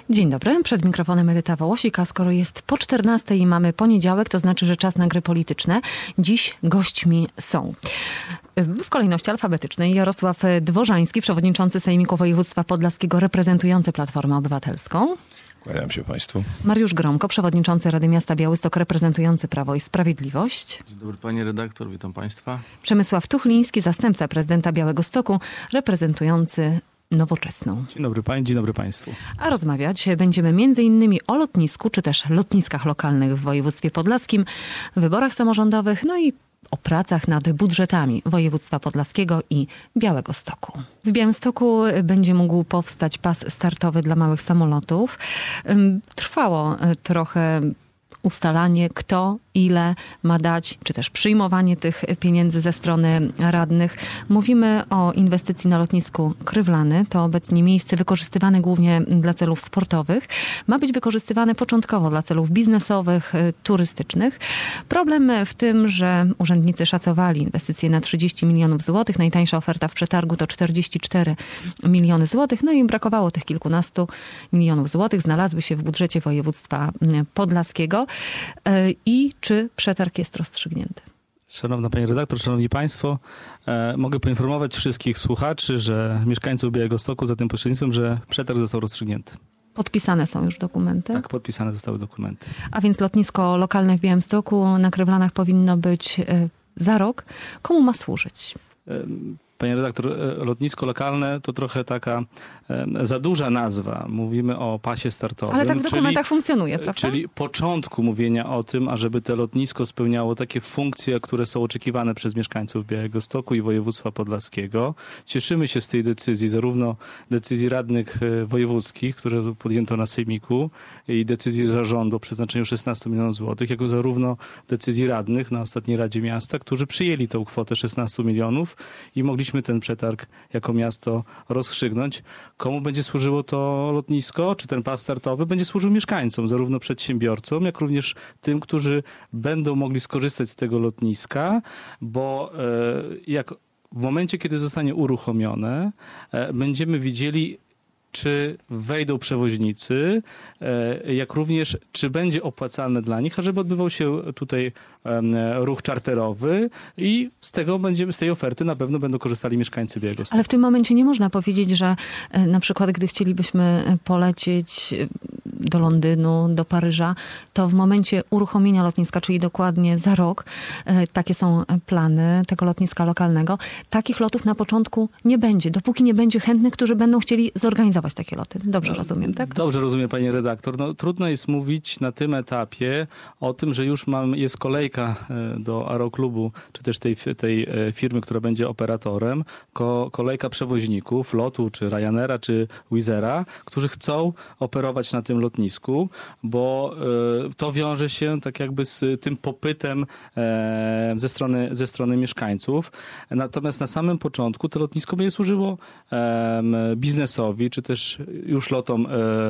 Dzień dobry, przed mikrofonem Edyta Wołosik, a skoro jest po 14 i mamy poniedziałek, to znaczy, że czas na gry polityczne. Dziś gośćmi są w kolejności alfabetycznej Jarosław Dworzański, przewodniczący Sejmiku Województwa Podlaskiego, reprezentujący Platformę Obywatelską. Kłaniam się Państwu. Mariusz Gromko, przewodniczący Rady Miasta Białystok, reprezentujący Prawo i Sprawiedliwość. Dzień dobry pani redaktor, witam Państwa. Przemysław Tuchliński, zastępca prezydenta Białegostoku, reprezentujący Nowoczesną. Dzień dobry Pani, dzień dobry Państwu. A rozmawiać będziemy m.in. o lotnisku, czy też lotniskach lokalnych w województwie podlaskim, wyborach samorządowych, no i o pracach nad budżetami województwa podlaskiego i Białegostoku. W Białymstoku będzie mógł powstać pas startowy dla małych samolotów. Trwało trochę ustalanie, kto ile ma dać, czy też przyjmowanie tych pieniędzy ze strony radnych. Mówimy o inwestycji na lotnisku Krywlany. To obecnie miejsce wykorzystywane głównie dla celów sportowych. Ma być wykorzystywane początkowo dla celów biznesowych, turystycznych. Problem w tym, że urzędnicy szacowali inwestycje na 30 milionów złotych. Najtańsza oferta w przetargu to 44 miliony złotych. No i brakowało tych kilkunastu milionów złotych. Znalazły się w budżecie województwa podlaskiego. I czy przetarg jest rozstrzygnięty? Szanowna Pani redaktor, szanowni Państwo, mogę poinformować wszystkich słuchaczy, że mieszkańców Białegostoku za tym pośrednictwem, że przetarg został rozstrzygnięty. Podpisane są już dokumenty? Tak, podpisane zostały dokumenty. A więc lotnisko lokalne w Białymstoku na Krywlanach powinno być za rok. Komu ma służyć? Pani redaktor, lotnisko lokalne to trochę taka za duża nazwa. Mówimy o pasie startowym. Ale tak w dokumentach funkcjonuje, prawda? Czyli początku mówienia o tym, ażeby to lotnisko spełniało takie funkcje, które są oczekiwane przez mieszkańców Białegostoku i województwa podlaskiego. Cieszymy się z tej decyzji, zarówno decyzji radnych wojewódzkich, które podjęto na sejmiku, i decyzji zarządu o przeznaczeniu 16 milionów złotych, jako zarówno decyzji radnych na ostatniej Radzie Miasta, którzy przyjęli tą kwotę 16 milionów i mogliśmy ten przetarg jako miasto rozstrzygnąć. Komu będzie służyło to lotnisko, czy ten pas startowy? Będzie służył mieszkańcom, zarówno przedsiębiorcom, jak również tym, którzy będą mogli skorzystać z tego lotniska, bo jak w momencie, kiedy zostanie uruchomione, będziemy widzieli, czy wejdą przewoźnicy, jak również czy będzie opłacalne dla nich, ażeby odbywał się tutaj ruch czarterowy i z tej oferty na pewno będą korzystali mieszkańcy Białegostoku. Ale w tym momencie nie można powiedzieć, że na przykład gdy chcielibyśmy polecieć do Londynu, do Paryża, to w momencie uruchomienia lotniska, czyli dokładnie za rok, takie są plany tego lotniska lokalnego, takich lotów na początku nie będzie, dopóki nie będzie chętnych, którzy będą chcieli zorganizować takie loty. Dobrze rozumiem, tak? Dobrze rozumiem, pani redaktor. No, trudno jest mówić na tym etapie o tym, że już jest kolejka do Aeroklubu, czy też tej firmy, która będzie operatorem, kolejka przewoźników, LOT-u, czy Ryanaira, czy Wizzera, którzy chcą operować na tym lotnisku, bo to wiąże się tak jakby z tym popytem ze strony mieszkańców. Natomiast na samym początku to lotnisko będzie służyło biznesowi, czy też już lotom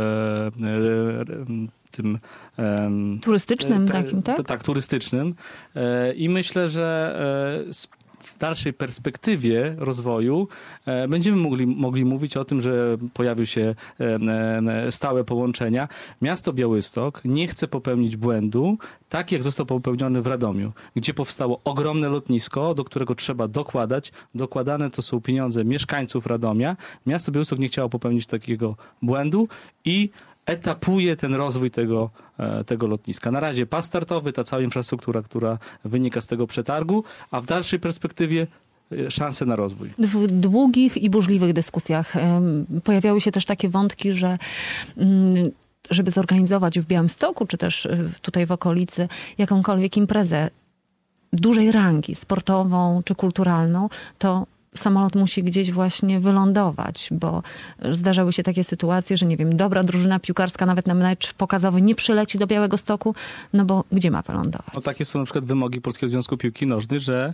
tym turystycznym takim, tak? Tak, turystycznym. I myślę, że w dalszej perspektywie rozwoju będziemy mogli mówić o tym, że pojawią się stałe połączenia. Miasto Białystok nie chce popełnić błędu, tak jak został popełniony w Radomiu, gdzie powstało ogromne lotnisko, do którego trzeba dokładać. Dokładane to są pieniądze mieszkańców Radomia. Miasto Białystok nie chciało popełnić takiego błędu i etapuje ten rozwój tego lotniska. Na razie pas startowy, ta cała infrastruktura, która wynika z tego przetargu, a w dalszej perspektywie szanse na rozwój. W długich i burzliwych dyskusjach pojawiały się też takie wątki, że żeby zorganizować w Białymstoku, czy też tutaj w okolicy jakąkolwiek imprezę dużej rangi, sportową czy kulturalną, to samolot musi gdzieś właśnie wylądować, bo zdarzały się takie sytuacje, że nie wiem, dobra drużyna piłkarska nawet na mecz pokazowy nie przyleci do Białegostoku, no bo gdzie ma wylądować? No takie są na przykład wymogi Polskiego Związku Piłki Nożnej, że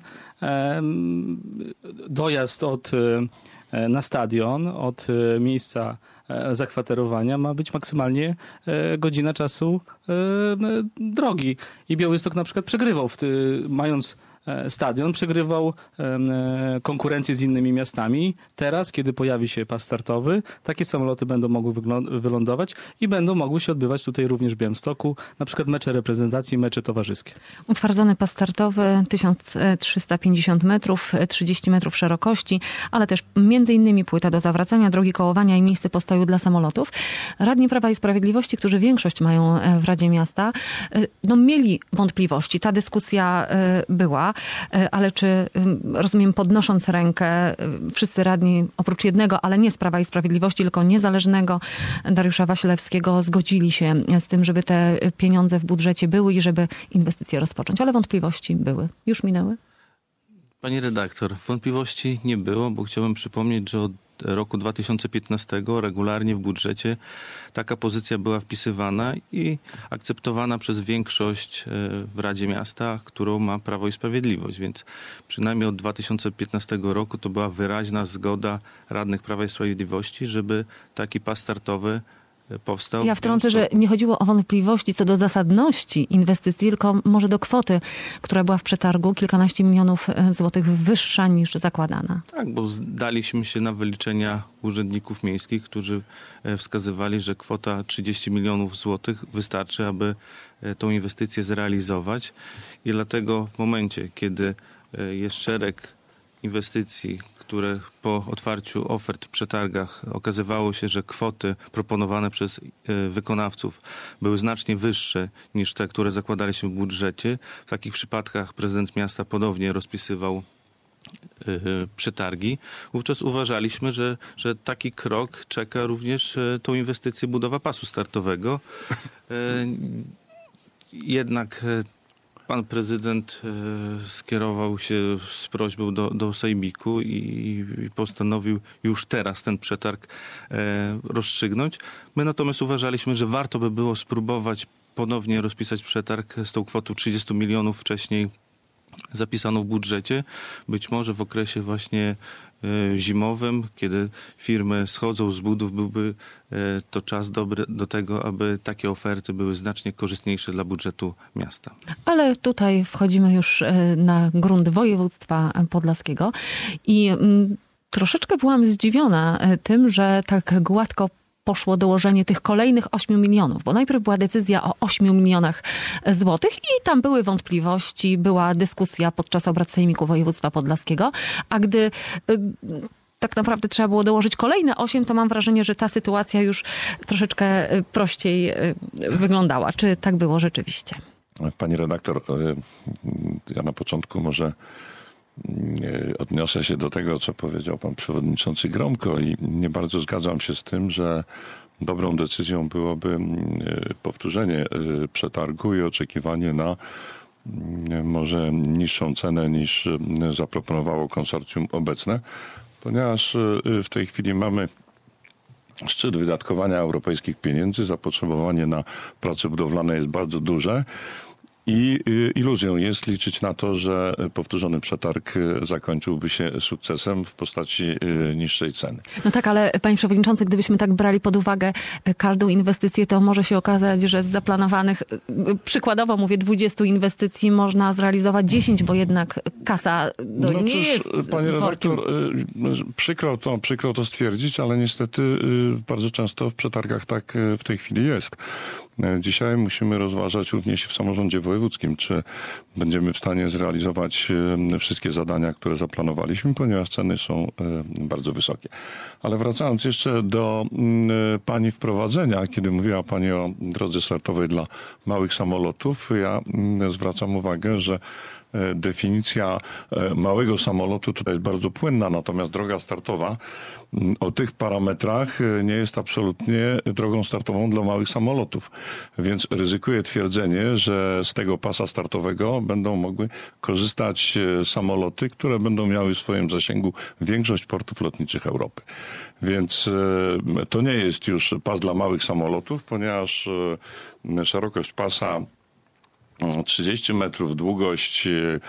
dojazd na stadion od miejsca zakwaterowania ma być maksymalnie godzina czasu drogi. I Białystok na przykład przegrywał, mając stadion przegrywał konkurencję z innymi miastami. Teraz, kiedy pojawi się pas startowy, takie samoloty będą mogły wylądować i będą mogły się odbywać tutaj również w Białymstoku, na przykład mecze reprezentacji, mecze towarzyskie. Utwardzony pas startowy 1350 metrów, 30 metrów szerokości, ale też między innymi płyta do zawracania, drogi kołowania i miejsce postoju dla samolotów. Radni Prawa i Sprawiedliwości, którzy większość mają w Radzie Miasta, mieli wątpliwości. Ta dyskusja była, ale czy, rozumiem, podnosząc rękę, wszyscy radni, oprócz jednego, ale nie z Prawa i Sprawiedliwości, tylko niezależnego, Dariusza Wasilewskiego, zgodzili się z tym, żeby te pieniądze w budżecie były i żeby inwestycje rozpocząć. Ale wątpliwości były. Już minęły? Pani redaktor, wątpliwości nie było, bo chciałbym przypomnieć, że od roku 2015 regularnie w budżecie taka pozycja była wpisywana i akceptowana przez większość w Radzie Miasta, którą ma Prawo i Sprawiedliwość. Więc przynajmniej od 2015 roku to była wyraźna zgoda radnych Prawa i Sprawiedliwości, żeby taki pas startowy powstał. Ja wtrącę, że nie chodziło o wątpliwości co do zasadności inwestycji, tylko może do kwoty, która była w przetargu, kilkanaście milionów złotych wyższa niż zakładana. Tak, bo zdaliśmy się na wyliczenia urzędników miejskich, którzy wskazywali, że kwota 30 milionów złotych wystarczy, aby tą inwestycję zrealizować. I dlatego w momencie, kiedy jest szereg inwestycji, które po otwarciu ofert w przetargach okazywało się, że kwoty proponowane przez wykonawców były znacznie wyższe niż te, które zakładaliśmy w budżecie. W takich przypadkach prezydent miasta ponownie rozpisywał przetargi. Wówczas uważaliśmy, że taki krok czeka również tą inwestycję budowa pasu startowego. Jednak pan prezydent skierował się z prośbą do Sejmiku i postanowił już teraz ten przetarg rozstrzygnąć. My natomiast uważaliśmy, że warto by było spróbować ponownie rozpisać przetarg z tą kwotą 30 milionów wcześniej zapisano w budżecie. Być może w okresie właśnie zimowym, kiedy firmy schodzą z budów, byłby to czas dobry do tego, aby takie oferty były znacznie korzystniejsze dla budżetu miasta. Ale tutaj wchodzimy już na grunt województwa podlaskiego i troszeczkę byłam zdziwiona tym, że tak gładko poszło dołożenie tych kolejnych 8 milionów, bo najpierw była decyzja o 8 milionach złotych i tam były wątpliwości, była dyskusja podczas obrad Sejmiku Województwa Podlaskiego, a gdy tak naprawdę trzeba było dołożyć kolejne 8, to mam wrażenie, że ta sytuacja już troszeczkę prościej wyglądała. Czy tak było rzeczywiście? Pani redaktor, ja na początku może odniosę się do tego, co powiedział pan przewodniczący Gromko i nie bardzo zgadzam się z tym, że dobrą decyzją byłoby powtórzenie przetargu i oczekiwanie na może niższą cenę niż zaproponowało konsorcjum obecne, ponieważ w tej chwili mamy szczyt wydatkowania europejskich pieniędzy, zapotrzebowanie na prace budowlane jest bardzo duże. I iluzją jest liczyć na to, że powtórzony przetarg zakończyłby się sukcesem w postaci niższej ceny. No tak, ale panie przewodniczący, gdybyśmy tak brali pod uwagę każdą inwestycję, to może się okazać, że z zaplanowanych, przykładowo mówię, 20 inwestycji można zrealizować 10, bo jednak kasa nie jest pani redaktor, przykro to stwierdzić, ale niestety bardzo często w przetargach tak w tej chwili jest. Dzisiaj musimy rozważać również w samorządzie wojewódzkim, czy będziemy w stanie zrealizować wszystkie zadania, które zaplanowaliśmy, ponieważ ceny są bardzo wysokie. Ale wracając jeszcze do pani wprowadzenia, kiedy mówiła pani o drodze startowej dla małych samolotów, ja zwracam uwagę, że definicja małego samolotu tutaj jest bardzo płynna, natomiast droga startowa o tych parametrach nie jest absolutnie drogą startową dla małych samolotów. Więc ryzykuję twierdzenie, że z tego pasa startowego będą mogły korzystać samoloty, które będą miały w swoim zasięgu większość portów lotniczych Europy. Więc to nie jest już pas dla małych samolotów, ponieważ szerokość pasa 30 metrów, długość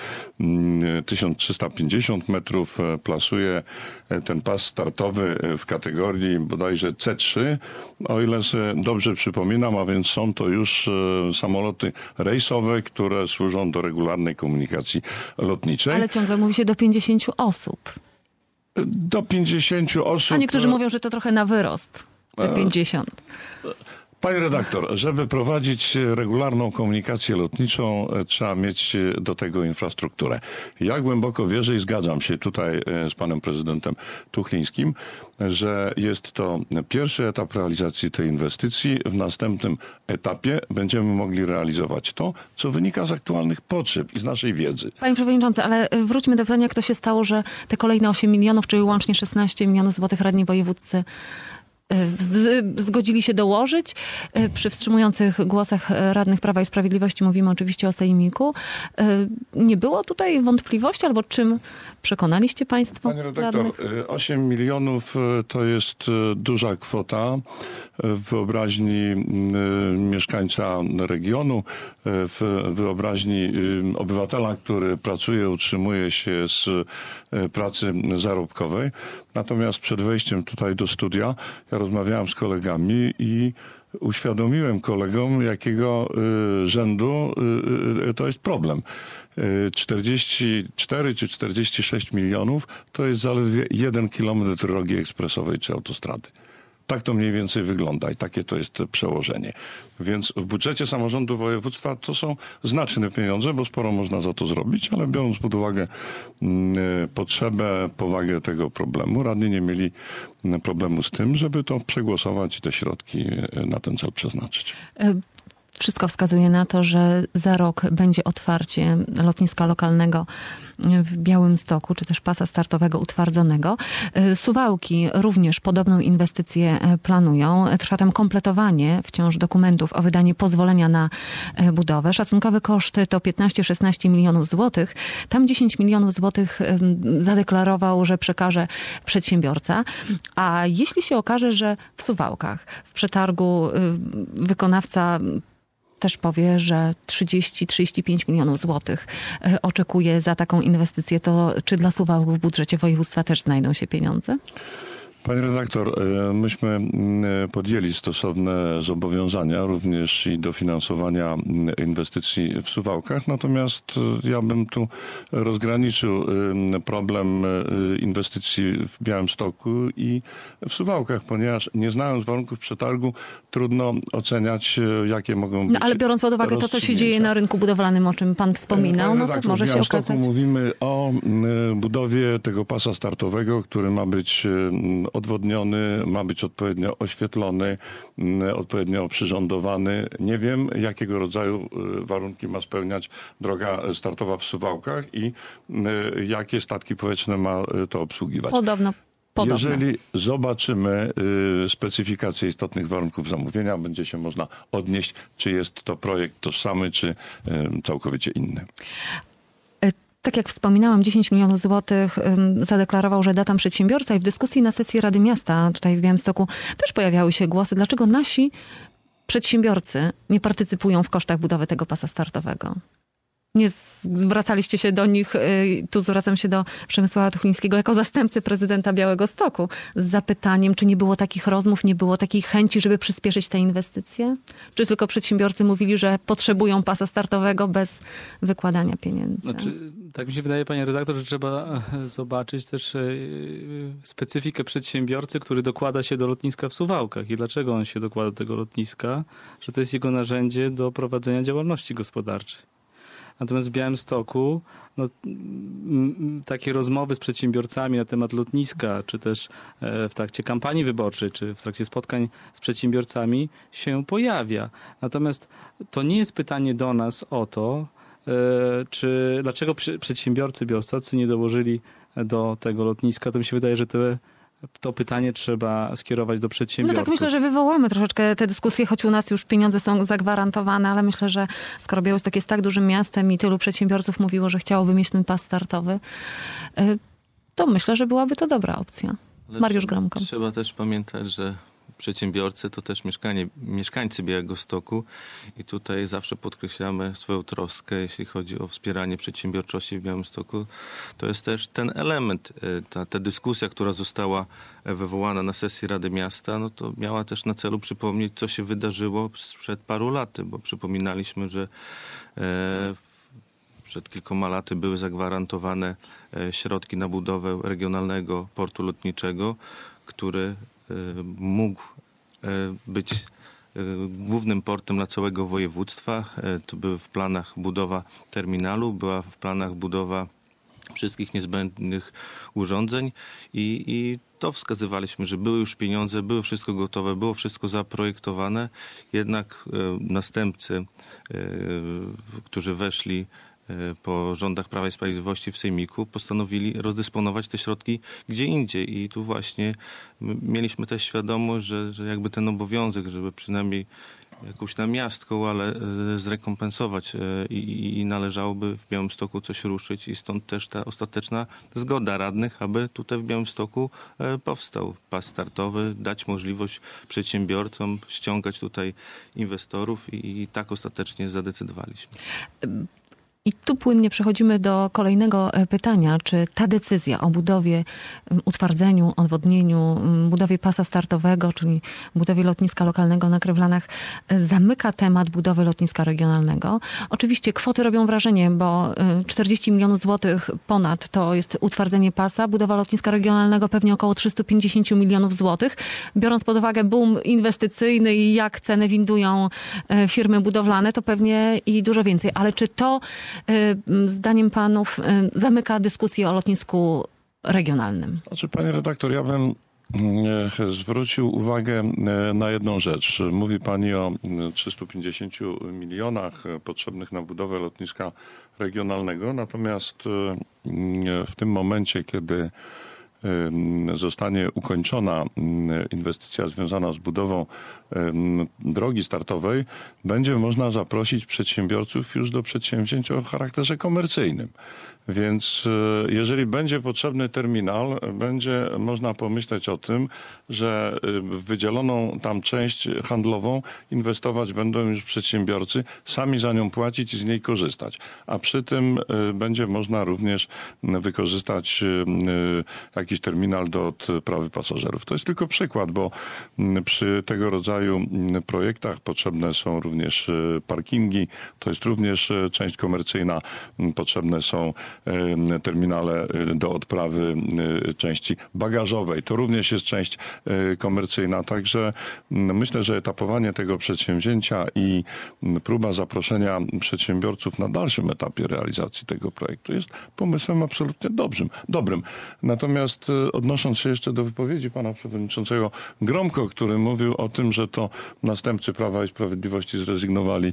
1350 metrów, plasuje ten pas startowy w kategorii bodajże C3, o ile sobie dobrze przypominam, a więc są to już samoloty rejsowe, które służą do regularnej komunikacji lotniczej. Ale ciągle mówi się do 50 osób. Do 50 osób. A niektórzy mówią, że to trochę na wyrost. Te 50. Panie redaktor, żeby prowadzić regularną komunikację lotniczą, trzeba mieć do tego infrastrukturę. Ja głęboko wierzę i zgadzam się tutaj z panem prezydentem Tuchlińskim, że jest to pierwszy etap realizacji tej inwestycji. W następnym etapie będziemy mogli realizować to, co wynika z aktualnych potrzeb i z naszej wiedzy. Panie przewodniczący, ale wróćmy do pytania, jak to się stało, że te kolejne 8 milionów, czyli łącznie 16 milionów złotych radni wojewódzcy zgodzili się dołożyć. Przy wstrzymujących głosach radnych Prawa i Sprawiedliwości mówimy oczywiście o sejmiku. Nie było tutaj wątpliwości, albo czym przekonaliście państwo? Panie redaktor, radnych? 8 milionów to jest duża kwota w wyobraźni mieszkańca regionu, w wyobraźni obywatela, który pracuje, utrzymuje się z pracy zarobkowej. Natomiast przed wejściem tutaj do studia ja rozmawiałem z kolegami i uświadomiłem kolegom, jakiego rzędu to jest problem. 44 czy 46 milionów to jest zaledwie 1 kilometr drogi ekspresowej czy autostrady. Tak to mniej więcej wygląda i takie to jest przełożenie. Więc w budżecie samorządu województwa to są znaczne pieniądze, bo sporo można za to zrobić, ale biorąc pod uwagę potrzebę, powagę tego problemu, radni nie mieli problemu z tym, żeby to przegłosować i te środki na ten cel przeznaczyć. Wszystko wskazuje na to, że za rok będzie otwarcie lotniska lokalnego w Białymstoku, czy też pasa startowego utwardzonego. Suwałki również podobną inwestycję planują. Trwa tam kompletowanie wciąż dokumentów o wydanie pozwolenia na budowę. Szacunkowe koszty to 15-16 milionów złotych. Tam 10 milionów złotych zadeklarował, że przekaże przedsiębiorca. A jeśli się okaże, że w Suwałkach, w przetargu wykonawca też powie, że 30-35 milionów złotych oczekuje za taką inwestycję, to czy dla Suwałków w budżecie województwa też znajdą się pieniądze? Panie redaktor, myśmy podjęli stosowne zobowiązania, również i dofinansowania inwestycji w Suwałkach, natomiast ja bym tu rozgraniczył problem inwestycji w Białymstoku i w Suwałkach, ponieważ nie znając warunków przetargu, trudno oceniać, jakie mogą być. No, ale biorąc pod uwagę to, co się dzieje na rynku budowlanym, o czym pan wspominał, no to może się okazać. W Białymstoku mówimy o budowie tego pasa startowego, który ma być odwodniony, ma być odpowiednio oświetlony, odpowiednio przyrządowany. Nie wiem, jakiego rodzaju warunki ma spełniać droga startowa w Suwałkach i jakie statki powietrzne ma to obsługiwać. Podobno. Jeżeli zobaczymy specyfikację istotnych warunków zamówienia, będzie się można odnieść, czy jest to projekt tożsamy, czy całkowicie inny. Tak jak wspominałam, 10 milionów złotych zadeklarował, że da tam przedsiębiorca i w dyskusji na sesji Rady Miasta tutaj w Białymstoku też pojawiały się głosy, dlaczego nasi przedsiębiorcy nie partycypują w kosztach budowy tego pasa startowego. Nie zwracaliście się do nich, tu zwracam się do Przemysława Tuchlińskiego jako zastępcy prezydenta Białegostoku z zapytaniem, czy nie było takich rozmów, nie było takiej chęci, żeby przyspieszyć te inwestycje? Czy tylko przedsiębiorcy mówili, że potrzebują pasa startowego bez wykładania pieniędzy? Znaczy, tak mi się wydaje, panie redaktor, że trzeba zobaczyć też specyfikę przedsiębiorcy, który dokłada się do lotniska w Suwałkach. I dlaczego on się dokłada do tego lotniska? Że to jest jego narzędzie do prowadzenia działalności gospodarczej. Natomiast w Białymstoku takie rozmowy z przedsiębiorcami na temat lotniska, czy też w trakcie kampanii wyborczej, czy w trakcie spotkań z przedsiębiorcami się pojawia. Natomiast to nie jest pytanie do nas o to, dlaczego przedsiębiorcy białostoccy nie dołożyli do tego lotniska. To mi się wydaje, że to pytanie trzeba skierować do przedsiębiorców. No tak, myślę, że wywołamy troszeczkę te dyskusje, choć u nas już pieniądze są zagwarantowane, ale myślę, że skoro Białystok jest tak dużym miastem i tylu przedsiębiorców mówiło, że chciałoby mieć ten pas startowy, to myślę, że byłaby to dobra opcja. Mariusz Gromko. Trzeba też pamiętać, że przedsiębiorcy to też mieszkańcy Białegostoku i tutaj zawsze podkreślamy swoją troskę, jeśli chodzi o wspieranie przedsiębiorczości w Białymstoku. To jest też ten element, ta dyskusja, która została wywołana na sesji Rady Miasta, no to miała też na celu przypomnieć, co się wydarzyło sprzed paru lat, bo przypominaliśmy, że przed kilkoma laty były zagwarantowane środki na budowę regionalnego portu lotniczego, który mógł być głównym portem dla całego województwa. To były w planach budowa terminalu, była w planach budowa wszystkich niezbędnych urządzeń i to wskazywaliśmy, że były już pieniądze, było wszystko gotowe, było wszystko zaprojektowane, jednak następcy, którzy weszli po rządach Prawa i Sprawiedliwości w Sejmiku, postanowili rozdysponować te środki gdzie indziej i tu właśnie mieliśmy też świadomość, że jakby ten obowiązek, żeby przynajmniej jakąś namiastką, ale zrekompensować i należałoby w Białymstoku coś ruszyć i stąd też ta ostateczna zgoda radnych, aby tutaj w Białymstoku powstał pas startowy, dać możliwość przedsiębiorcom ściągać tutaj inwestorów i tak ostatecznie zadecydowaliśmy. I tu płynnie przechodzimy do kolejnego pytania. Czy ta decyzja o budowie, utwardzeniu, odwodnieniu, budowie pasa startowego, czyli budowie lotniska lokalnego na Krywlanach zamyka temat budowy lotniska regionalnego? Oczywiście kwoty robią wrażenie, bo 40 milionów złotych ponad to jest utwardzenie pasa. Budowa lotniska regionalnego pewnie około 350 milionów złotych. Biorąc pod uwagę boom inwestycyjny i jak ceny windują firmy budowlane, to pewnie i dużo więcej. Ale czy to zdaniem panów zamyka dyskusję o lotnisku regionalnym? Znaczy, panie redaktor, ja bym zwrócił uwagę na jedną rzecz. Mówi pani o 350 milionach potrzebnych na budowę lotniska regionalnego, natomiast w tym momencie, kiedy zostanie ukończona inwestycja związana z budową drogi startowej, będzie można zaprosić przedsiębiorców już do przedsięwzięć o charakterze komercyjnym. Więc jeżeli będzie potrzebny terminal, będzie można pomyśleć o tym, że w wydzieloną tam część handlową inwestować będą już przedsiębiorcy, sami za nią płacić i z niej korzystać. A przy tym będzie można również wykorzystać jakiś terminal do odprawy pasażerów. To jest tylko przykład, bo przy tego rodzaju projektach potrzebne są również parkingi, to jest również część komercyjna, potrzebne są terminale do odprawy części bagażowej. To również jest część komercyjna. Także myślę, że etapowanie tego przedsięwzięcia i próba zaproszenia przedsiębiorców na dalszym etapie realizacji tego projektu jest pomysłem absolutnie dobrym. Natomiast odnosząc się jeszcze do wypowiedzi pana przewodniczącego Gromko, który mówił o tym, że to następcy Prawa i Sprawiedliwości zrezygnowali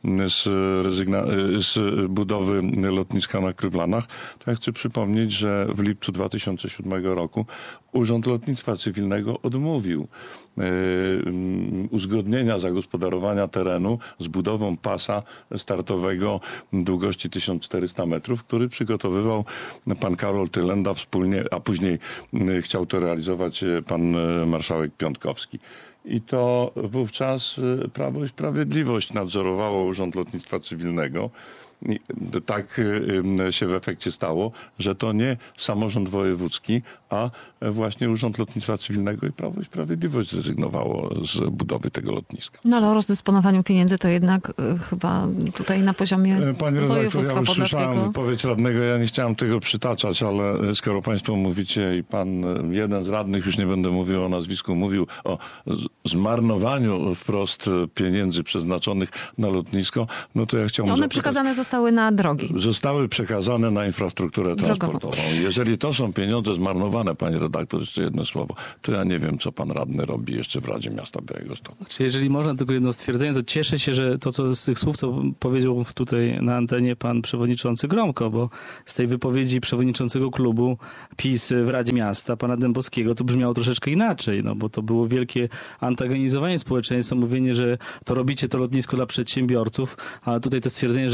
z budowy lotniska na Krywlanach, to ja chcę przypomnieć, że w lipcu 2007 roku Urząd Lotnictwa Cywilnego odmówił uzgodnienia zagospodarowania terenu z budową pasa startowego długości 1400 metrów, który przygotowywał pan Karol Tylenda wspólnie, a później chciał to realizować pan marszałek Piątkowski. I to wówczas Prawo i Sprawiedliwość nadzorowało Urząd Lotnictwa Cywilnego. I tak się w efekcie stało, że to nie samorząd wojewódzki, a właśnie Urząd Lotnictwa Cywilnego i Prawo i Sprawiedliwość zrezygnowało z budowy tego lotniska. No ale o rozdysponowaniu pieniędzy to jednak chyba tutaj na poziomie Panie redaktor, ja już podlaskiego. słyszałem wypowiedź radnego, ja nie chciałem tego przytaczać, ale skoro państwo mówicie i pan, jeden z radnych, już nie będę mówił o nazwisku, mówił o zmarnowaniu wprost pieniędzy przeznaczonych na lotnisko, no to ja chciałbym One przekazane zostały na drogi. Zostały przekazane na infrastrukturę transportową. Jeżeli to są pieniądze zmarnowane, panie redaktor, jeszcze jedno słowo, to ja nie wiem, co pan radny robi jeszcze w Radzie Miasta Białegostoku. Czy jeżeli można tylko jedno stwierdzenie, to cieszę się, że to, co z tych słów, co powiedział tutaj na antenie pan przewodniczący Gromko, bo z tej wypowiedzi przewodniczącego klubu PiS w Radzie Miasta, pana Dębowskiego, to brzmiało troszeczkę inaczej, no bo to było wielkie antagonizowanie społeczeństwa, mówienie, że to robicie to lotnisko dla przedsiębiorców, ale tutaj to stwierdzenie, że i przedsiębiorcy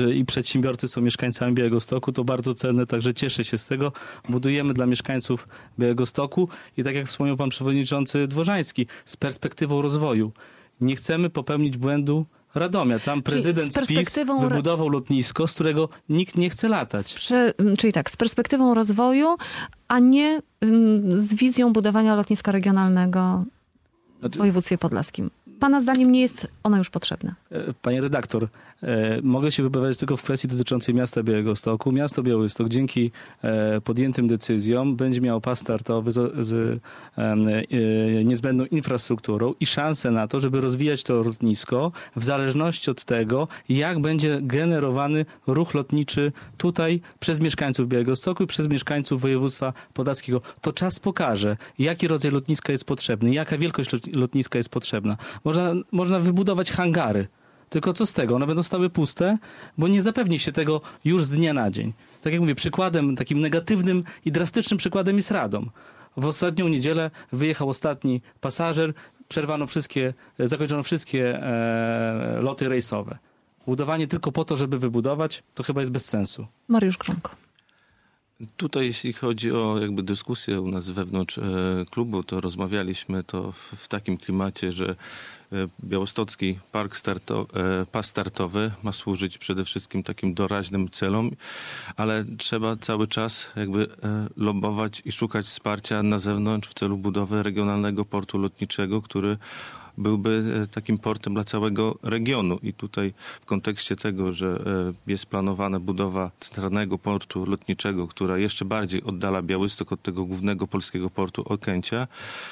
przedsiębiorcy są mieszkańcami Białegostoku, to bardzo cenne, także cieszę się z tego. Budujemy dla mieszkańców Białegostoku i tak jak wspomniał pan przewodniczący Dworzański, z perspektywą rozwoju. Nie chcemy popełnić błędu Radomia. Tam prezydent z PiS wybudował lotnisko, z którego nikt nie chce latać. Czyli tak, z perspektywą rozwoju, a nie z wizją budowania lotniska regionalnego w województwie podlaskim. Pana zdaniem nie jest ono już potrzebne? Panie redaktor, mogę się wypowiadać tylko w kwestii dotyczącej miasta Białegostoku. Miasto Białystok dzięki podjętym decyzjom będzie miało pas startowy z niezbędną infrastrukturą i szansę na to, żeby rozwijać to lotnisko w zależności od tego, jak będzie generowany ruch lotniczy tutaj przez mieszkańców Białegostoku i przez mieszkańców województwa podlaskiego. To czas pokaże, jaki rodzaj lotniska jest potrzebny, jaka wielkość lotniska jest potrzebna. Można wybudować hangary. Tylko co z tego? One będą stały puste, bo nie zapewni się tego już z dnia na dzień. Tak jak mówię, przykładem, takim negatywnym i drastycznym przykładem jest Radom. W ostatnią niedzielę wyjechał ostatni pasażer, zakończono wszystkie loty rejsowe. Budowanie tylko po to, żeby wybudować, to chyba jest bez sensu. Mariusz Gromko. Tutaj jeśli chodzi o jakby dyskusję u nas wewnątrz klubu, to rozmawialiśmy to w takim klimacie, że białostocki pas startowy ma służyć przede wszystkim takim doraźnym celom, ale trzeba cały czas jakby lobbować i szukać wsparcia na zewnątrz w celu budowy regionalnego portu lotniczego, który byłby takim portem dla całego regionu. I tutaj w kontekście tego, że jest planowana budowa centralnego portu lotniczego, która jeszcze bardziej oddala Białystok od tego głównego polskiego portu Okęcia,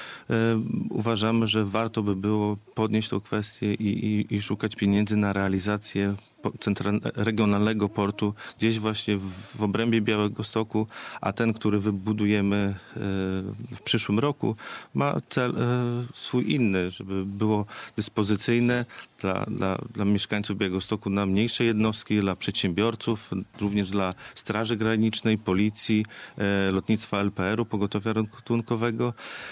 uważamy, że warto by było podnieść tę kwestię i szukać pieniędzy na realizację regionalnego portu gdzieś właśnie w obrębie Białegostoku, a ten, który wybudujemy w przyszłym roku, ma cel swój inny, żeby było dyspozycyjne dla mieszkańców Białegostoku na mniejsze jednostki, dla przedsiębiorców, również dla Straży Granicznej, Policji, Lotnictwa LPR-u, Pogotowia Ratunkowego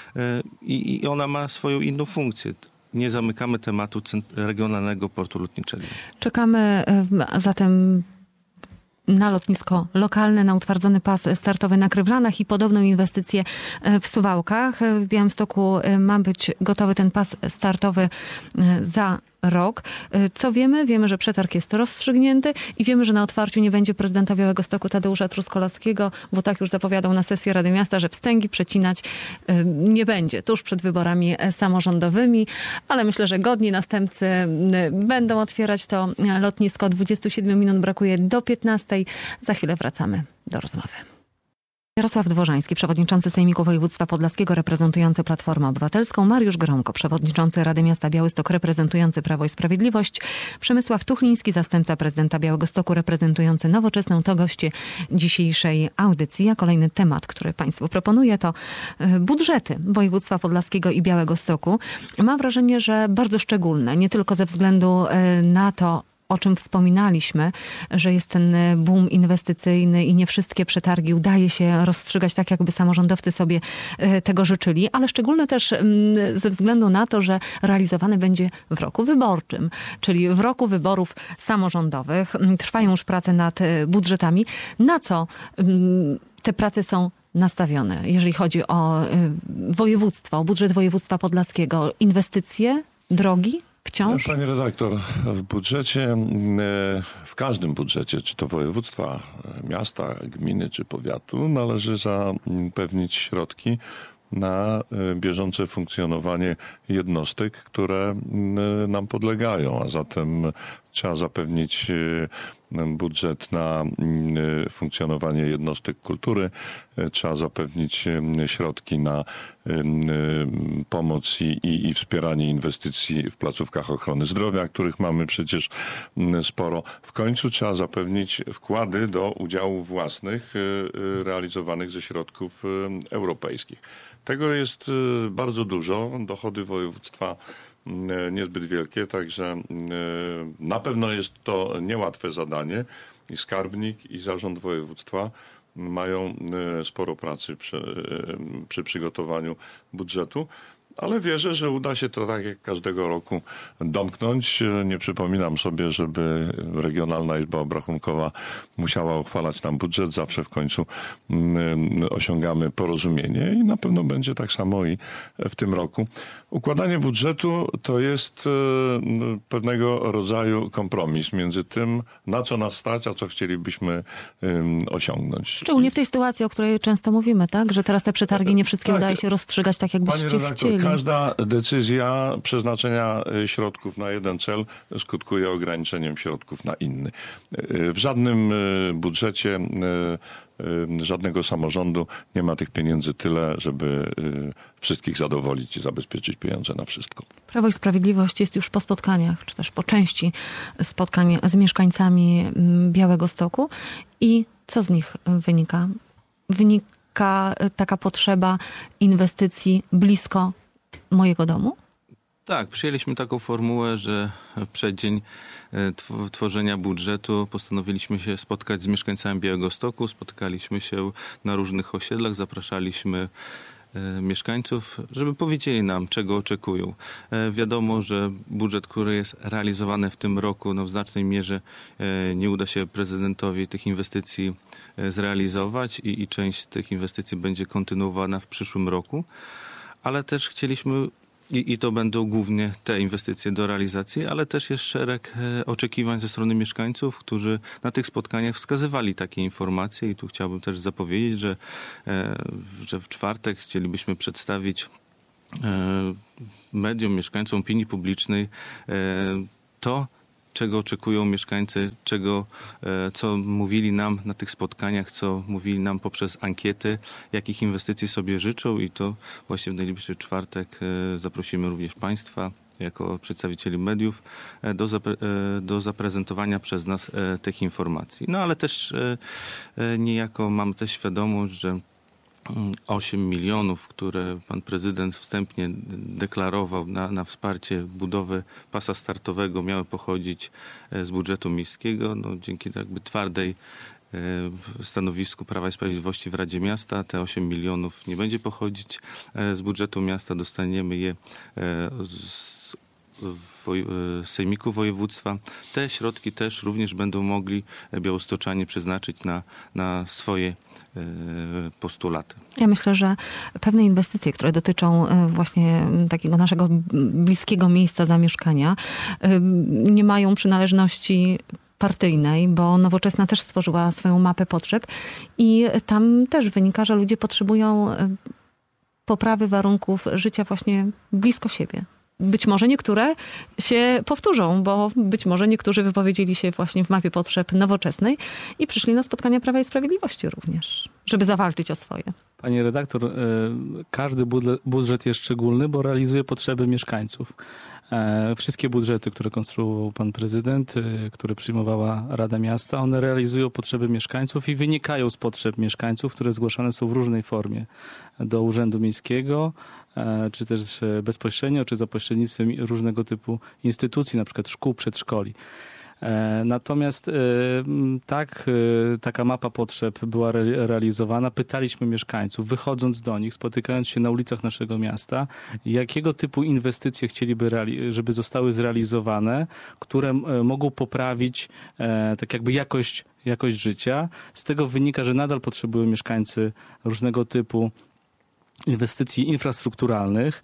i ona ma swoją inną funkcję. Nie zamykamy tematu regionalnego portu lotniczego. Czekamy zatem na lotnisko lokalne, na utwardzony pas startowy na Krywlanach i podobną inwestycję w Suwałkach. W Białymstoku ma być gotowy ten pas startowy za rok. Co wiemy? Wiemy, że przetarg jest rozstrzygnięty i wiemy, że na otwarciu nie będzie prezydenta Białegostoku Tadeusza Truskolaskiego, bo tak już zapowiadał na sesji Rady Miasta, że wstęgi przecinać nie będzie tuż przed wyborami samorządowymi, ale myślę, że godni następcy będą otwierać to lotnisko. 27 minut brakuje do 15. Za chwilę wracamy do rozmowy. Jarosław Dworzański, przewodniczący Sejmiku Województwa Podlaskiego reprezentujący Platformę Obywatelską, Mariusz Gromko, przewodniczący Rady Miasta Białystok reprezentujący Prawo i Sprawiedliwość, Przemysław Tuchliński, zastępca prezydenta Białegostoku reprezentujący Nowoczesną, to goście dzisiejszej audycji. A kolejny temat, który Państwu proponuję, to budżety województwa podlaskiego i Białegostoku. Mam wrażenie, że bardzo szczególne, nie tylko ze względu na to, o czym wspominaliśmy, że jest ten boom inwestycyjny i nie wszystkie przetargi udaje się rozstrzygać tak, jakby samorządowcy sobie tego życzyli, ale szczególnie też ze względu na to, że realizowany będzie w roku wyborczym, czyli w roku wyborów samorządowych. Trwają już prace nad budżetami. Na co te prace są nastawione, jeżeli chodzi o województwo, o budżet województwa podlaskiego? Inwestycje, drogi? Wciąż? Pani redaktor, w budżecie, w każdym budżecie, czy to województwa, miasta, gminy, czy powiatu, należy zapewnić środki na bieżące funkcjonowanie jednostek, które nam podlegają, a zatem trzeba zapewnić budżet na funkcjonowanie jednostek kultury, trzeba zapewnić środki na pomoc i wspieranie inwestycji w placówkach ochrony zdrowia, których mamy przecież sporo. W końcu trzeba zapewnić wkłady do udziałów własnych realizowanych ze środków europejskich. Tego jest bardzo dużo. Dochody województwa niezbyt wielkie, także na pewno jest to niełatwe zadanie i skarbnik, i zarząd województwa mają sporo pracy przy przygotowaniu budżetu. Ale wierzę, że uda się to tak jak każdego roku domknąć. Nie przypominam sobie, żeby Regionalna Izba Obrachunkowa musiała uchwalać nam budżet. Zawsze w końcu osiągamy porozumienie i na pewno będzie tak samo i w tym roku. Układanie budżetu to jest pewnego rodzaju kompromis między tym, na co nas stać, a co chcielibyśmy osiągnąć. Szczególnie w tej sytuacji, o której często mówimy, tak? Że teraz te przetargi nie wszystkie Tak. udaje się rozstrzygać tak, jakbyście chcieli. Każda decyzja przeznaczenia środków na jeden cel skutkuje ograniczeniem środków na inny. W żadnym budżecie żadnego samorządu nie ma tych pieniędzy tyle, żeby wszystkich zadowolić i zabezpieczyć pieniądze na wszystko. Prawo i Sprawiedliwość jest już po spotkaniach, czy też po części spotkań z mieszkańcami Białegostoku. I co z nich wynika? Wynika taka potrzeba inwestycji blisko mojego domu? Tak, przyjęliśmy taką formułę, że w przeddzień tworzenia budżetu postanowiliśmy się spotkać z mieszkańcami Białegostoku. Spotkaliśmy się na różnych osiedlach, zapraszaliśmy mieszkańców, żeby powiedzieli nam, czego oczekują. Wiadomo, że budżet, który jest realizowany w tym roku, w znacznej mierze nie uda się prezydentowi tych inwestycji zrealizować i część z tych inwestycji będzie kontynuowana w przyszłym roku, ale też chcieliśmy i to będą głównie te inwestycje do realizacji, ale też jest szereg oczekiwań ze strony mieszkańców, którzy na tych spotkaniach wskazywali takie informacje i tu chciałbym też zapowiedzieć, że w czwartek chcielibyśmy przedstawić mediom, mieszkańcom, opinii publicznej to, czego oczekują mieszkańcy, co mówili nam na tych spotkaniach, co mówili nam poprzez ankiety, jakich inwestycji sobie życzą i to właśnie w najbliższy czwartek zaprosimy również Państwa jako przedstawicieli mediów do zaprezentowania przez nas tych informacji. No ale też niejako mamy też świadomość, że 8 milionów, które pan prezydent wstępnie deklarował na wsparcie budowy pasa startowego, miały pochodzić z budżetu miejskiego. Dzięki jakby twardej stanowisku Prawa i Sprawiedliwości w Radzie Miasta te 8 milionów nie będzie pochodzić z budżetu miasta. Dostaniemy je z Sejmiku Województwa. Te środki też również będą mogli białostoczanie przeznaczyć na swoje postulaty. Ja myślę, że pewne inwestycje, które dotyczą właśnie takiego naszego bliskiego miejsca zamieszkania, nie mają przynależności partyjnej, bo Nowoczesna też stworzyła swoją mapę potrzeb i tam też wynika, że ludzie potrzebują poprawy warunków życia właśnie blisko siebie. Być może niektóre się powtórzą, bo być może niektórzy wypowiedzieli się właśnie w mapie potrzeb Nowoczesnej i przyszli na spotkania Prawa i Sprawiedliwości również, żeby zawalczyć o swoje. Pani redaktor, każdy budżet jest szczególny, bo realizuje potrzeby mieszkańców. Wszystkie budżety, które konstruował pan prezydent, które przyjmowała Rada Miasta, one realizują potrzeby mieszkańców i wynikają z potrzeb mieszkańców, które zgłaszane są w różnej formie do Urzędu Miejskiego, czy też bezpośrednio, czy za pośrednictwem różnego typu instytucji, na przykład szkół, przedszkoli. Natomiast taka mapa potrzeb była realizowana. Pytaliśmy mieszkańców, wychodząc do nich, spotykając się na ulicach naszego miasta, jakiego typu inwestycje chcieliby, żeby zostały zrealizowane, które mogą poprawić tak jakby jakość życia. Z tego wynika, że nadal potrzebują mieszkańcy różnego typu inwestycji infrastrukturalnych.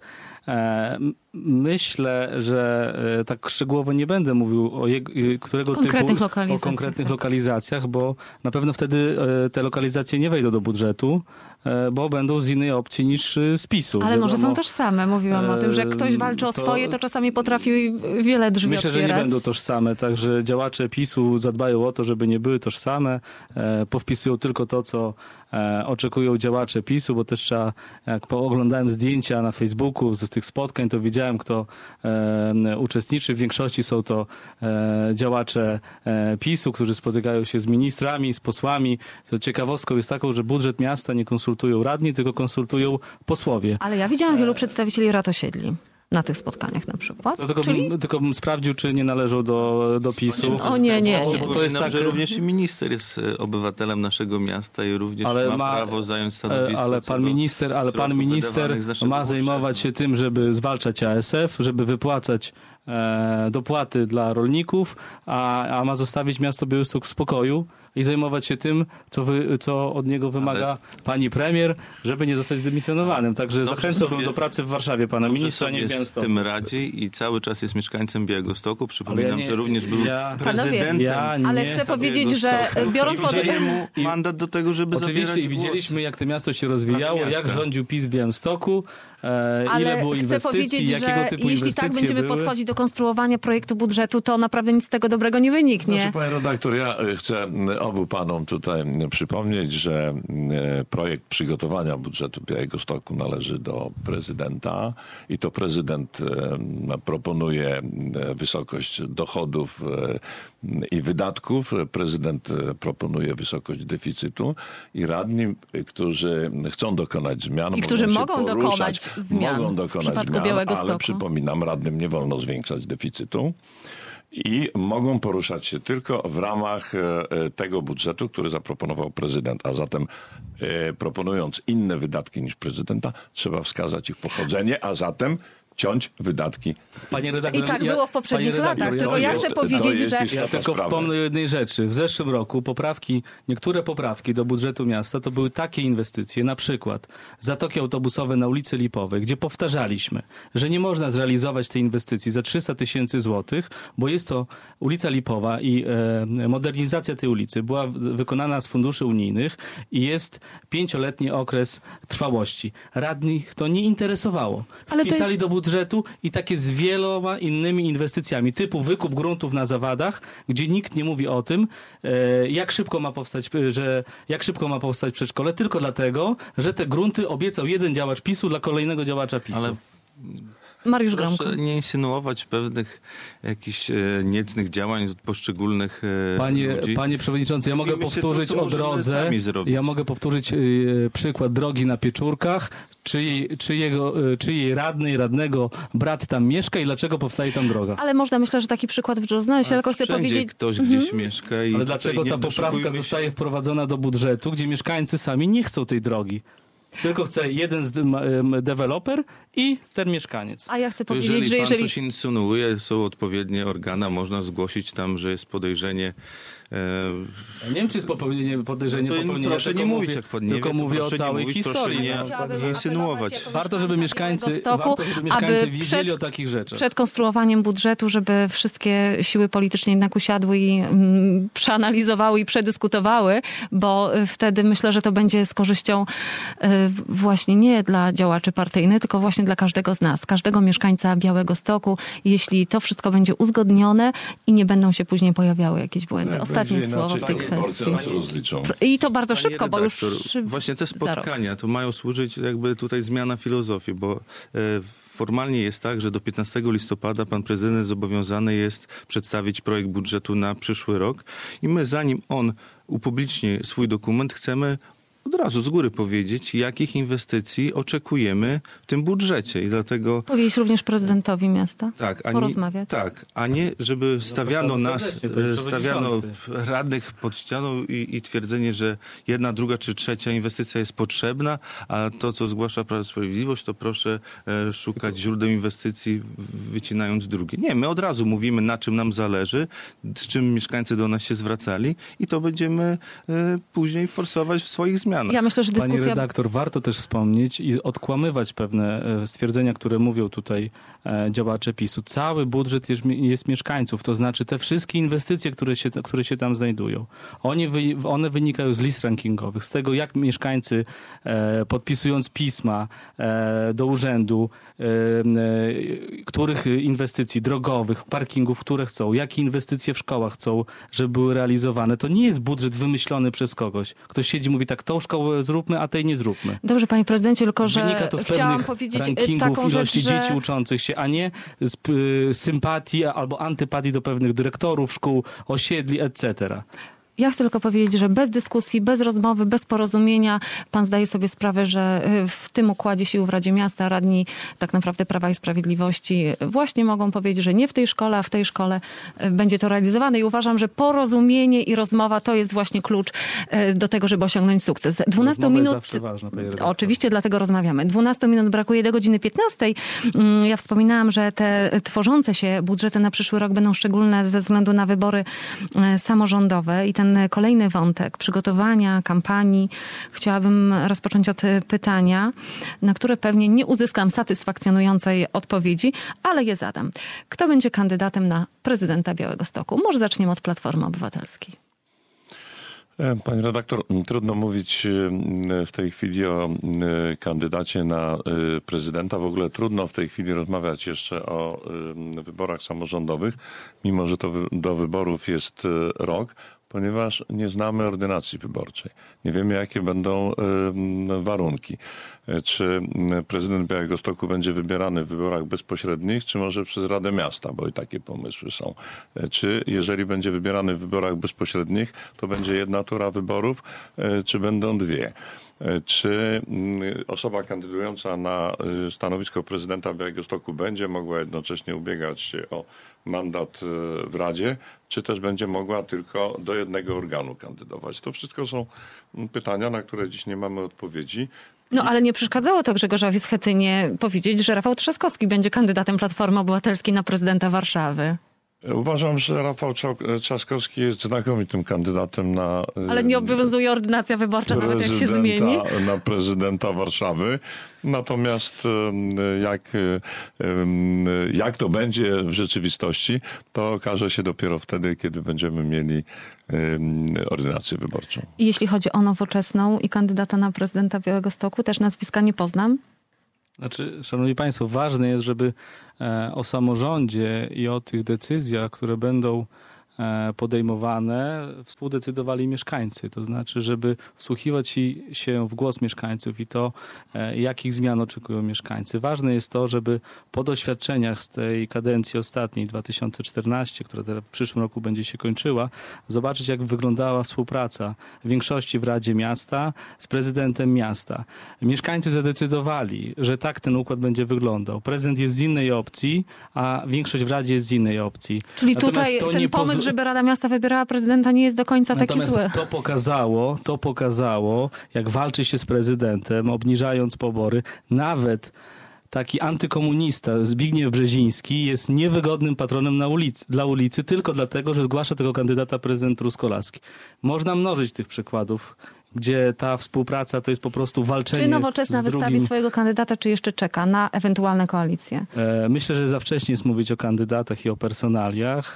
Myślę, że tak szczegółowo nie będę mówił o którego typu, o konkretnych lokalizacjach, bo na pewno wtedy te lokalizacje nie wejdą do budżetu, bo będą z innej opcji niż z PiS-u. Ale może są tożsame. Mówiłam o tym, że jak ktoś walczy o swoje, to czasami potrafi wiele drzwi Myślę, otwierać. że nie będą tożsame, także działacze PiS-u zadbają o to, żeby nie były tożsame, powpisują tylko to, co oczekują działacze PiS-u, bo też trzeba, jak oglądałem zdjęcia na Facebooku z tych spotkań, to widziałem, kto uczestniczy. W większości są to działacze PiS-u, którzy spotykają się z ministrami, z posłami. Ciekawostką jest taką, że budżet miasta nie konsultują radni, tylko konsultują posłowie. Ale ja widziałam wielu przedstawicieli rad osiedli. na tych spotkaniach na przykład. To tylko bym sprawdził, czy nie należą do PiS-u. O nie. Bo to jest tak, że również i minister jest obywatelem naszego miasta i również ma prawo zająć stanowisko. Ale pan minister ma zajmować się tym, żeby zwalczać ASF, żeby wypłacać dopłaty dla rolników, a ma zostawić miasto Białystok w spokoju i zajmować się tym, co od niego wymaga pani premier, żeby nie zostać dymisjonowanym. Także zachęcałbym do pracy w Warszawie pana ministra, nie w Białymstoku. Z tym radzi i cały czas jest mieszkańcem Białegostoku. Przypominam, że również był prezydentem. Ale chcę powiedzieć, że biorąc pod uwagę mu mandat do tego, żeby oczywiście zabierać widzieliśmy, jak to miasto się rozwijało, jak rządził PiS w Białymstoku, ile było inwestycji, jakiego typu jeśli inwestycje tak będziemy były. podchodzić do konstruowania projektu budżetu, to naprawdę nic z tego dobrego nie wyniknie. Znaczy, panie redaktor, ja chcę obu panom tutaj przypomnieć, że projekt przygotowania budżetu Białegostoku należy do prezydenta i to prezydent proponuje wysokość dochodów i wydatków. Prezydent proponuje wysokość deficytu i radni, którzy chcą dokonać zmian, i którzy mogą dokonać w zmian w przypadku Białegostoku. Ale przypominam, radnym nie wolno zwiększać deficytu. I mogą poruszać się tylko w ramach tego budżetu, który zaproponował prezydent. A zatem proponując inne wydatki niż prezydenta, trzeba wskazać ich pochodzenie, a zatem ciąć wydatki. Panie redaktor, I tak było w poprzednich latach. Tylko ja chcę powiedzieć, że... Ja tylko wspomnę o jednej rzeczy. W zeszłym roku niektóre poprawki do budżetu miasta to były takie inwestycje, na przykład zatoki autobusowe na ulicy Lipowej, gdzie powtarzaliśmy, że nie można zrealizować tej inwestycji za 300 000 złotych, bo jest to ulica Lipowa i modernizacja tej ulicy była wykonana z funduszy unijnych i jest 5-letni okres trwałości. Radnych to nie interesowało. Wpisali do budżetu i takie z wieloma innymi inwestycjami, typu wykup gruntów na zawadach, gdzie nikt nie mówi o tym, jak szybko ma powstać przedszkole, tylko dlatego, że te grunty obiecał jeden działacz PiS-u dla kolejnego działacza PiS-u. Ale Mariusz proszę Gromko. nie insynuować pewnych jakichś niecnych działań od poszczególnych ludzi. Panie przewodniczący, ja mogę powtórzyć o drodze. Ja mogę powtórzyć przykład drogi na Pieczurkach, czyjej radnego brat tam mieszka i dlaczego powstaje tam droga. Ale można, myślę, że taki przykład znaleźć, ale tylko chcę powiedzieć... ktoś gdzieś mieszka. Ale dlaczego ta poprawka zostaje wprowadzona do budżetu, gdzie mieszkańcy sami nie chcą tej drogi? Tylko chce jeden deweloper i ten mieszkaniec. A ja chcę powiedzieć, jeżeli że jeżeli... pan coś insynuuje, są odpowiednie organa, można zgłosić tam, że jest podejrzenie. Ja nie wiem, czy jest podejrzenie popełnienia. Proszę nie mówić, jak pan nie tylko wie, mówię o całej historii. Nie insynuować. Warto, żeby mieszkańcy wiedzieli o takich rzeczach. Przed konstruowaniem budżetu, żeby wszystkie siły polityczne jednak usiadły i przeanalizowały i przedyskutowały, bo wtedy myślę, że to będzie z korzyścią właśnie nie dla działaczy partyjnych, tylko właśnie dla każdego z nas, każdego mieszkańca Białegostoku. Jeśli to wszystko będzie uzgodnione i nie będą się później pojawiały jakieś błędy. Ostatnie słowo w tej kwestii. I to bardzo szybko, bo już... Właśnie te spotkania to mają służyć jakby tutaj zmiana filozofii, bo formalnie jest tak, że do 15 listopada pan prezydent zobowiązany jest przedstawić projekt budżetu na przyszły rok i my zanim on upublicznie swój dokument chcemy od razu z góry powiedzieć, jakich inwestycji oczekujemy w tym budżecie i dlatego... Powiedzieć również prezydentowi miasta? Tak, porozmawiać? Tak, a nie żeby stawiano radnych pod ścianą i twierdzenie, że jedna, druga czy trzecia inwestycja jest potrzebna, a to, co zgłasza Prawo i Sprawiedliwość, to proszę szukać źródeł inwestycji, wycinając drugie. Nie, my od razu mówimy, na czym nam zależy, z czym mieszkańcy do nas się zwracali i to będziemy później forsować w swoich zmianach. Ja myślę, że dyskusja... Pani redaktor, warto też wspomnieć i odkłamywać pewne stwierdzenia, które mówią tutaj działacze PiS-u. Cały budżet jest mieszkańców, to znaczy te wszystkie inwestycje, które się tam znajdują. One wynikają z list rankingowych, z tego jak mieszkańcy podpisując pisma do urzędu, których inwestycji drogowych, parkingów, które chcą, jakie inwestycje w szkołach chcą, żeby były realizowane. To nie jest budżet wymyślony przez kogoś. Ktoś siedzi i mówi tak, tą szkołę zróbmy, a tej nie zróbmy. Dobrze, panie prezydencie, tylko że wynika to z chciałam pewnych powiedzieć rankingów taką ilości rzecz, dzieci uczących się, a nie z sympatii albo antypatii do pewnych dyrektorów szkół, osiedli, etc. Ja chcę tylko powiedzieć, że bez dyskusji, bez rozmowy, bez porozumienia pan zdaje sobie sprawę, że w tym układzie sił w Radzie Miasta radni tak naprawdę Prawa i Sprawiedliwości właśnie mogą powiedzieć, że nie w tej szkole, a w tej szkole będzie to realizowane i uważam, że porozumienie i rozmowa to jest właśnie klucz do tego, żeby osiągnąć sukces. 12 minut. Jest zawsze ważna, panie redaktor. Oczywiście, dlatego rozmawiamy. 12 minut brakuje do godziny 15. Ja wspominałam, że te tworzące się budżety na przyszły rok będą szczególne ze względu na wybory samorządowe i ten kolejny wątek przygotowania kampanii chciałabym rozpocząć od pytania, na które pewnie nie uzyskam satysfakcjonującej odpowiedzi, ale je zadam. Kto będzie kandydatem na prezydenta Białegostoku? Może zaczniemy od Platformy Obywatelskiej. Pani redaktor, trudno mówić w tej chwili o kandydacie na prezydenta. W ogóle trudno w tej chwili rozmawiać jeszcze o wyborach samorządowych, mimo że to do wyborów jest rok, ponieważ nie znamy ordynacji wyborczej. Nie wiemy, jakie będą warunki. Czy prezydent Białegostoku będzie wybierany w wyborach bezpośrednich, czy może przez Radę Miasta, bo i takie pomysły są. Czy jeżeli będzie wybierany w wyborach bezpośrednich, to będzie jedna tura wyborów, czy będą dwie. Czy osoba kandydująca na stanowisko prezydenta Białegostoku będzie mogła jednocześnie ubiegać się o mandat w Radzie, czy też będzie mogła tylko do jednego organu kandydować? To wszystko są pytania, na które dziś nie mamy odpowiedzi. No ale nie przeszkadzało to Grzegorzowi Schetynie powiedzieć, że Rafał Trzaskowski będzie kandydatem Platformy Obywatelskiej na prezydenta Warszawy. Uważam, że Rafał Trzaskowski jest znakomitym kandydatem na... Ale nie obowiązuje ordynacja wyborcza, nawet jak się zmieni. Na prezydenta Warszawy. Natomiast jak to będzie w rzeczywistości, to okaże się dopiero wtedy, kiedy będziemy mieli ordynację wyborczą. I jeśli chodzi o Nowoczesną i kandydata na prezydenta Białegostoku, też nazwiska nie poznam. Znaczy, szanowni państwo, ważne jest, żeby o samorządzie i o tych decyzjach, które będą podejmowane, współdecydowali mieszkańcy. To znaczy, żeby wsłuchiwać się w głos mieszkańców i to, jakich zmian oczekują mieszkańcy. Ważne jest to, żeby po doświadczeniach z tej kadencji ostatniej, 2014, która w przyszłym roku będzie się kończyła, zobaczyć, jak wyglądała współpraca większości w Radzie Miasta z prezydentem miasta. Mieszkańcy zadecydowali, że tak ten układ będzie wyglądał. Prezydent jest z innej opcji, a większość w Radzie jest z innej opcji. Czyli tutaj ten pomysł, żeby Rada Miasta wybierała prezydenta, nie jest do końca taki zły. Natomiast to pokazało, jak walczy się z prezydentem, obniżając pobory. Nawet taki antykomunista Zbigniew Brzeziński jest niewygodnym patronem dla ulicy tylko dlatego, że zgłasza tego kandydata prezydent Truskolaski. Można mnożyć tych przykładów, gdzie ta współpraca to jest po prostu walczenie. Czy Nowoczesna wystawi swojego kandydata, czy jeszcze czeka na ewentualne koalicje? Myślę, że za wcześnie jest mówić o kandydatach i o personaliach.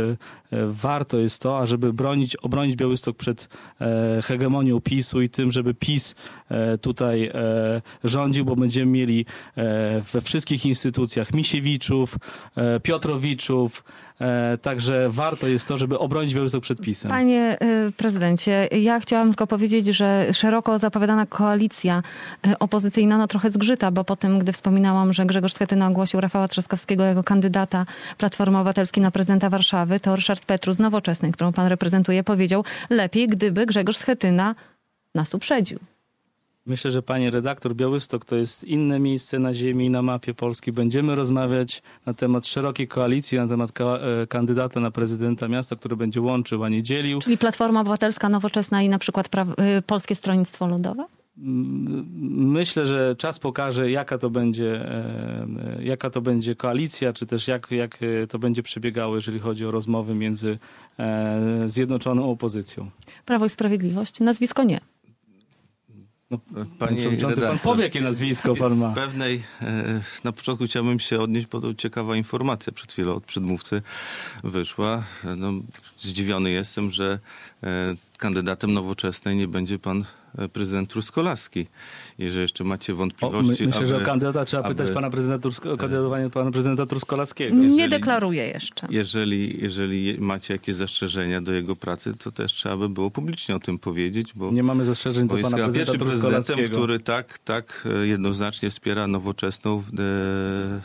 Warto jest to, ażeby obronić Białystok przed hegemonią PiS-u i tym, żeby PiS tutaj rządził, bo będziemy mieli we wszystkich instytucjach Misiewiczów, Piotrowiczów, także warto jest to, żeby obronić Białystok przed PiS-em. Panie prezydencie, ja chciałam tylko powiedzieć, że szeroko zapowiadana koalicja opozycyjna trochę zgrzyta, bo po tym, gdy wspominałam, że Grzegorz Schetyna ogłosił Rafała Trzaskowskiego jako kandydata Platformy Obywatelskiej na prezydenta Warszawy, to Ryszard Petru z Nowoczesnej, którą pan reprezentuje, powiedział, lepiej gdyby Grzegorz Schetyna nas uprzedził. Myślę, że pani redaktor, Białystok to jest inne miejsce na ziemi i na mapie Polski. Będziemy rozmawiać na temat szerokiej koalicji, na temat kandydata na prezydenta miasta, który będzie łączył, a nie dzielił. Czyli Platforma Obywatelska, Nowoczesna i na przykład Polskie Stronnictwo Ludowe? Myślę, że czas pokaże, jaka to będzie koalicja, czy też jak to będzie przebiegało, jeżeli chodzi o rozmowy między zjednoczoną opozycją. Prawo i Sprawiedliwość? Nazwisko nie. No, panie przewodniczący, pan powie, jakie nazwisko pan ma. Na początku chciałbym się odnieść, bo to ciekawa informacja przed chwilą od przedmówcy wyszła. No, zdziwiony jestem, że kandydatem Nowoczesnej nie będzie pan prezydent Truskolaski. Jeżeli jeszcze macie wątpliwości... Myślę, że o kandydata trzeba pytać o kandydowanie pana prezydenta Truskolaskiego. Nie deklaruję jeszcze. Jeżeli macie jakieś zastrzeżenia do jego pracy, to też trzeba by było publicznie o tym powiedzieć, bo... Nie mamy zastrzeżeń do pana prezydenta Truskolaskiego. Prezydentem, który tak jednoznacznie wspiera Nowoczesną w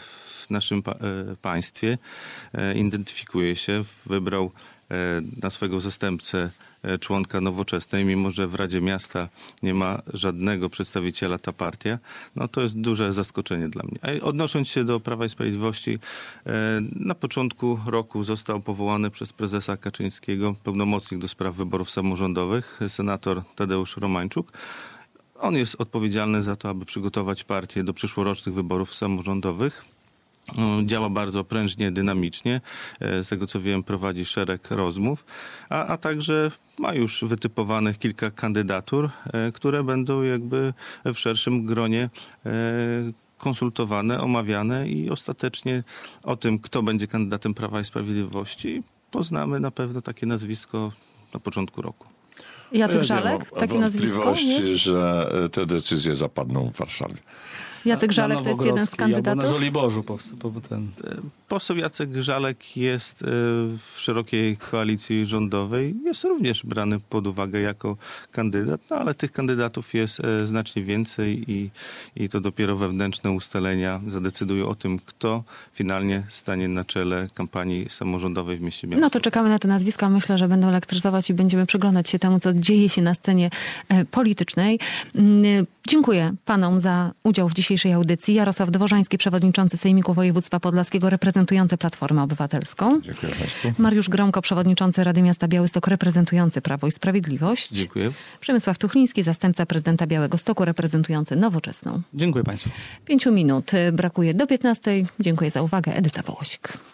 w naszym państwie, identyfikuje się, wybrał na swego zastępcę członka Nowoczesnej, mimo że w Radzie Miasta nie ma żadnego przedstawiciela ta partia, no to jest duże zaskoczenie dla mnie. A odnosząc się do Prawa i Sprawiedliwości, na początku roku został powołany przez prezesa Kaczyńskiego pełnomocnik do spraw wyborów samorządowych, senator Tadeusz Romańczuk. On jest odpowiedzialny za to, aby przygotować partię do przyszłorocznych wyborów samorządowych. Działa bardzo prężnie, dynamicznie. Z tego co wiem, prowadzi szereg rozmów, a także ma już wytypowanych kilka kandydatur, które będą jakby w szerszym gronie konsultowane, omawiane i ostatecznie o tym, kto będzie kandydatem Prawa i Sprawiedliwości, poznamy na pewno takie nazwisko na początku roku. Jacek Żalek, takie nazwisko jest? Że te decyzje zapadną w Warszawie. Jacek Żalek to jest jeden z kandydatów? Albo na Żoliborzu. Poseł Jacek Żalek jest w szerokiej koalicji rządowej. Jest również brany pod uwagę jako kandydat, no ale tych kandydatów jest znacznie więcej i to dopiero wewnętrzne ustalenia zadecydują o tym, kto finalnie stanie na czele kampanii samorządowej w mieście Białymstoku. No to czekamy na te nazwiska. Myślę, że będą elektryzować i będziemy przyglądać się temu, co dzieje się na scenie politycznej. Dziękuję panom za udział w dzisiejszej audycji. Jarosław Dworzański, przewodniczący Sejmiku Województwa Podlaskiego, reprezentujący Platformę Obywatelską. Dziękuję państwu. Mariusz Gromko, przewodniczący Rady Miasta Białystok, reprezentujący Prawo i Sprawiedliwość. Dziękuję. Przemysław Tuchliński, zastępca prezydenta Białegostoku, reprezentujący Nowoczesną. Dziękuję państwu. 5 minut brakuje do 15. Dziękuję za uwagę. Edyta Wołosik.